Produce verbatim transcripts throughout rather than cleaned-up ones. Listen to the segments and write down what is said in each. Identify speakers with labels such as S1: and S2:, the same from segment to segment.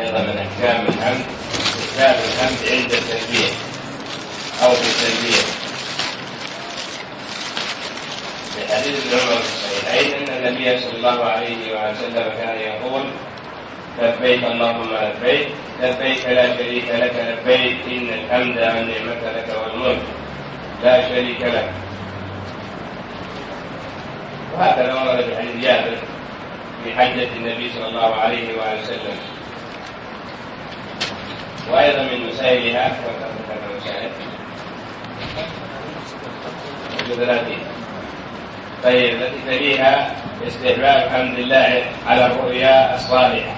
S1: أيضا من أحكام الحمد استحباب الحمد عند التلبية أو في التلبية. في حديث ابن عمر في الصحيحين أن النبي صلى الله عليه وسلم كان يقول: لبيك اللهم لبيك لبيك لا شريك لك لبيك إن الحمد والنعمة لك والملك لا شريك لك. وهكذا ورد في حديث جابر في حجة النبي صلى الله عليه وسلم. وأيضا من مسائلها طيب التي تليها استحباب حمد الله على الرؤيا الصالحة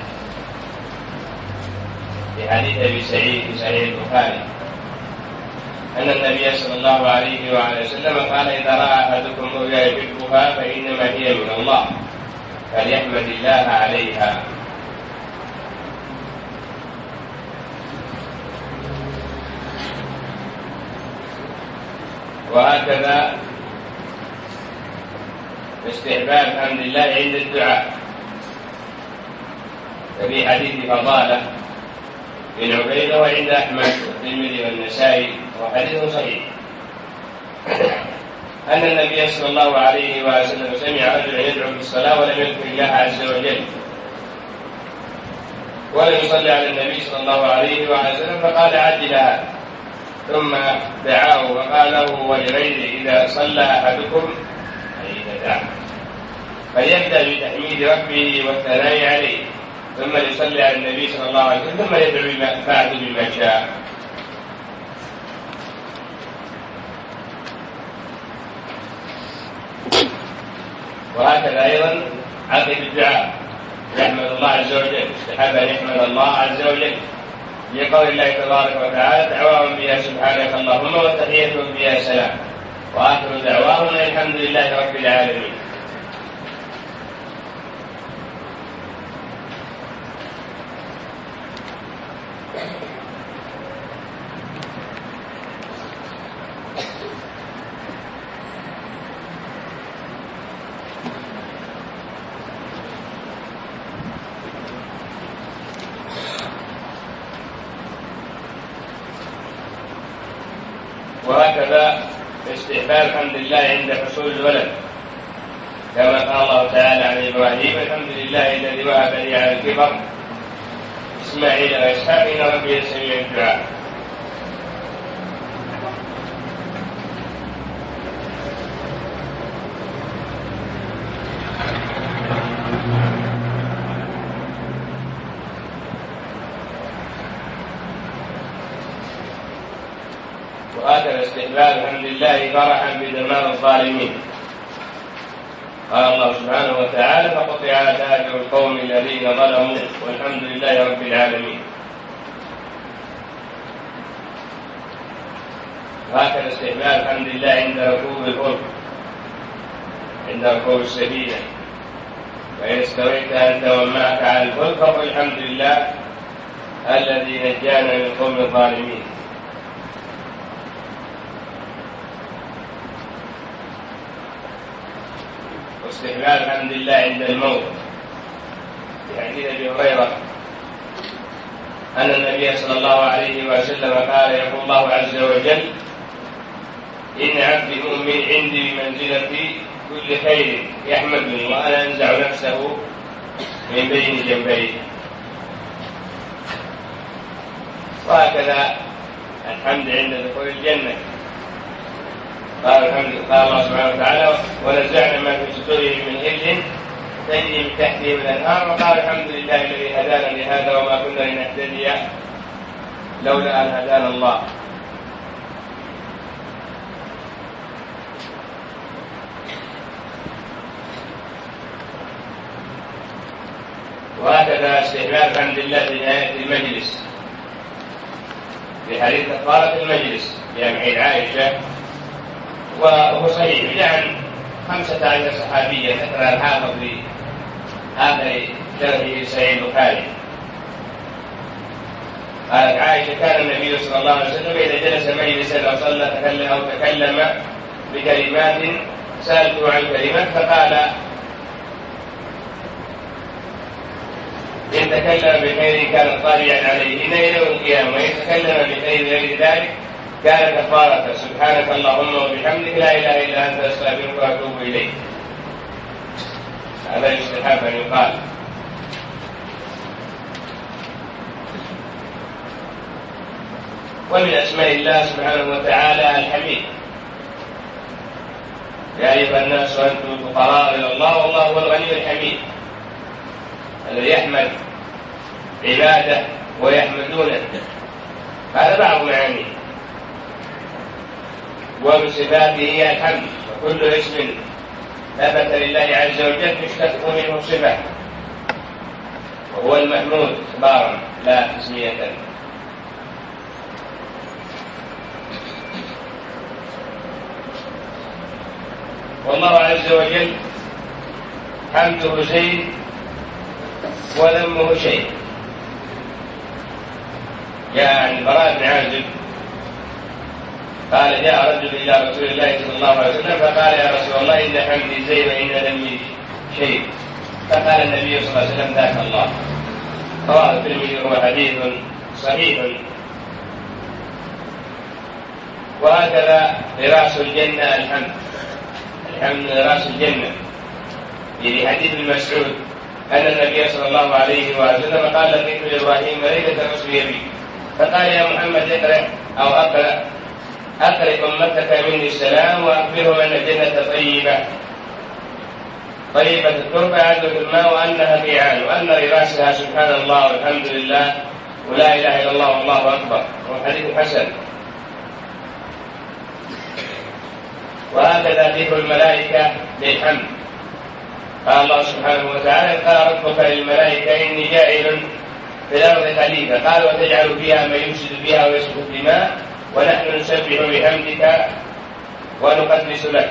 S1: في حديث أبي سعيد في صحيح البخاري أن النبي صلى الله عليه وعلى وسلم قال: إذا رأى أحدكم رؤيا يحبها فإنما هي من الله فليحمد الله عليها. وهكذا استحباب حمد الله عند الدعاء ففي حديث فضالة بن عبيدة وعند أحمد والترمذي والنسائي وحديث صحيح أن النبي صلى الله عليه وسلم سمع رجلا يدعو في الصلاة ولم يذكر الله عز وجل ولم يصلي على النبي صلى الله عليه وسلم فقال: عجلها. ثم دعاه وقال له ولغيره: إذا صلى أحدكم أي إذا دعا فليبدأ بتحميد ربه والثناء عليه ثم يصلي على النبي صلى الله عليه وسلم ثم يدعو بعد بما شاء. وهكذا أيضا عقب الدعاء يحمد الله عز وجل، استحب أن يحمد الله عز وجل لقول الله تبارك وتعالى: دعواهم بها سبحانك اللهم وتحيتهم بها سلام وآخر دعواهم الحمد لله رب العالمين. وهكذا استحباب حمد الله عند حصول الولد كما قال الله تعالى عن إبراهيم: الحمد لله الذي وهب لي على الكبر إسماعيل وإسحاق إن ربي سميع الدعاء. وهكذا استحباب الحمد لله فرحا بدمار الظالمين. قال الله سبحانه وتعالى: فقطع دابر القوم الذين ظلموا والحمد لله رب العالمين. وهكذا استحباب الحمد لله عند ركوب الفلك عند ركوب السفينة: وإن استويت أنت ومعك على الفلك فقل الحمد لله الذي نجانا من القوم الظالمين. واستحباب الحمد لله عند الموت في حديث أبي هريرة أن النبي صلى الله عليه وسلم قال: يقول الله عز وجل: إن عبدي مؤمن عندي بمنزلة كل خير يحمدني وأنا أنزع نفسه من بين جنبيه. وهكذا الحمد عند دخول الجنة. قال الحمد قال الله سبحانه وتعالى: ونزعنا ما في صدورهم من غل تجري من تحتهم الأنهار. وقال: الحمد لله الذي هدانا لهذا وما كنا لنهتدي لولا أن هدانا الله. وهكذا استحباب الحمد لله في نهاية المجلس في حديث كفارة المجلس لأمعين عائشة، وهو صحيح عن خمسة عشر صحابيا ذكر الحافظ في آخر شرحه صحيح البخاري. قالت عائشة: كان النبي صلى الله عليه وسلم إذا جلس مجلسا أو صلى تكلم أو تكلم بكلمات سألته عن كلمات فقال إن تكلم بخير كان طابعا عليه إلى يوم القيامة، وإن تكلم بخير غير ذلك كان كفارة. سبحانك اللهم وبحمدك لا إله إلا أنت أستغفرك وأتوب إليك. هذا يستحب أن يقال. ومن أسماء الله سبحانه وتعالى الحميد. يا أيها الناس أنتم الفقراء إلى الله والله هو الغني الحميد، الذي يحمد عباده ويحمدونه. هذا بعض معانيه. ومن صفاته الحمد، وكل اسم ثبت لله عز وجل يشتق منه صفة، وهو المحمود إخبارا لا تسمية. والله عز وجل حمده زين وذمه شيء. جاء عن البراء بن عازب قال جاء رجل إلى رسول الله صلى الله عليه وسلم فقال يا رسول الله إن حمدي زين وإن ذمي شيء. فقال النبي صلى الله عليه وسلم ذاك الله. رواه الترمذي وهو حديث صحيح. وهكذا غراس الجنة الحمد. الحمد غراس الجنة. في حديث ابن مسعود أن النبي صلى الله عليه وسلم قال لقيت إبراهيم ليلة أسري بي فقال يا محمد اقرأ أو أقرأ أقرأ أمتك مني السلام وأخبرهم أن الجنة طيبة طيبة التربة عذبة الماء وأنها قيعان وأن راسها سبحان الله والحمد لله ولا إله إلا الله والله أكبر. والحديث حسن. وهكذا ذكر الملائكة للحمد. قال الله سبحانه وتعالى قال ربك للملائكة إني جاعل في الأرض خليفة قال وتجعل فيها من يفسد فيها ويسفك الدماء ونحن نسبح بحمدك ونقدس لك.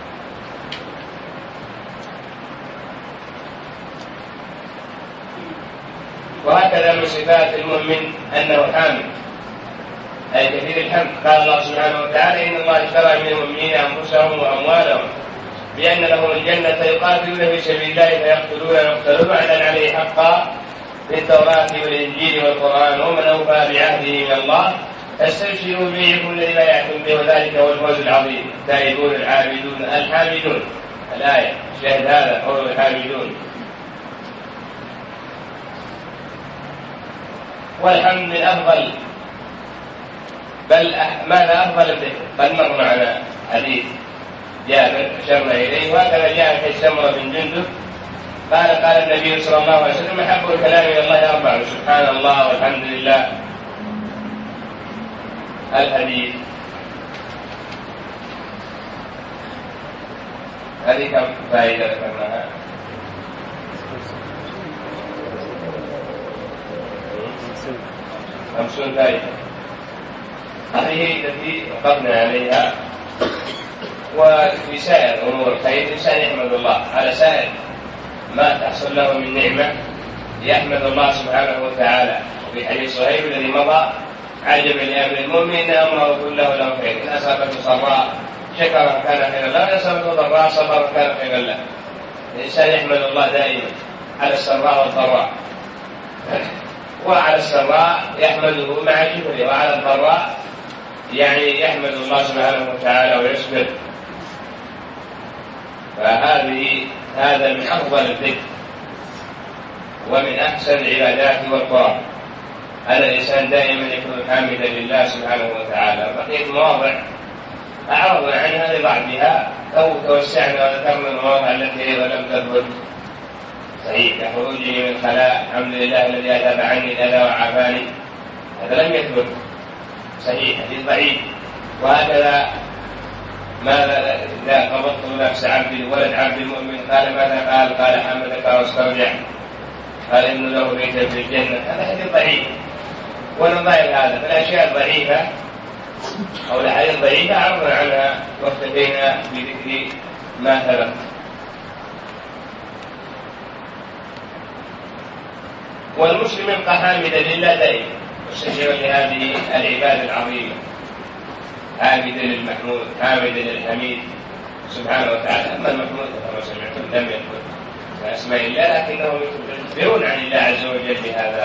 S1: وهكذا من صفات المؤمن أنه حامد أي كثير الحمد. قال الله سبحانه وتعالى إن الله اشترى من المؤمنين أنفسهم وأموالهم بأن لهم الجنة يقاتلون في سبيل الله فيقتلون ويقتلون وعدا عليه حقا في التوراة والإنجيل والقرآن ومن أوفى بعهده من الله فاستبشروا بيعكم الذي لا يحكم به وذلك هو الفوز العظيم. التائبون العابدون الحامدون. الآية شاهد هذا قول الحامدون. والحمد من أفضل بل ماذا أفضل الذكر. قد مر معنا حديث جابر أشرنا إليه. وهكذا جاء في سمرة بن جندب قال قال النبي صلى الله عليه وسلم أحب الكلام إلى الله أربع سبحان الله والحمد لله. الحديث هذه كم فائدة ذكرناها؟ خمسون فائدة. هذه التي وقفنا عليها. وفي سائر أمور الخير الإنسان يحمد الله على سائر ما تحصل له من نعمة يحمد الله سبحانه وتعالى. وفي حديث صهيب الذي مضى عجب لأمر المؤمن إن أمره كله له خير إن أصابته سراء شكر كان خيرا له وإن أصابته ضراء صبر كان خيرا له. الإنسان يحمد الله دائما على السراء والضراء. وعلى السراء يحمده مع شكره وعلى الضراء يعني يحمد الله سبحانه وتعالى ويصبر. فهذه هذا من أفضل الذكر ومن أحسن العبادات والقرب. هذا الإنسان دائما يكون حامدا لله سبحانه وتعالى. بقيت مواضع أعرضنا عنها لبعضها أو توسعنا وذكرنا المواضع التي أيضا لم تثبت صحيح كخروجي من الخلاء الحمد لله الذي أذهب عني الأذى وعافاني. هذا لم يثبت صحيح حديث ضعيف. وهكذا ماذا إذا قبضت نفس عبد ولد عبد المؤمن قال ماذا قال قال حمدك واسترجع قال إنه له بيتا في الجنة. هذا حديث ضعيف. ونظائر هذا فالأشياء الضعيفة أو الأحاديث الضعيفة عرضنا عنها واختفينا بذكر ما ثبت. والمسلم يبقى حامدا لله دائما مستشعرا لهذه العبادة العظيمة حامدا للمحمود حامدا للحميد سبحانه وتعالى. أما المحمود كما سمعتم لم يكن من أسماء الله، لكنهم يخبرون عن الله عز وجل بهذا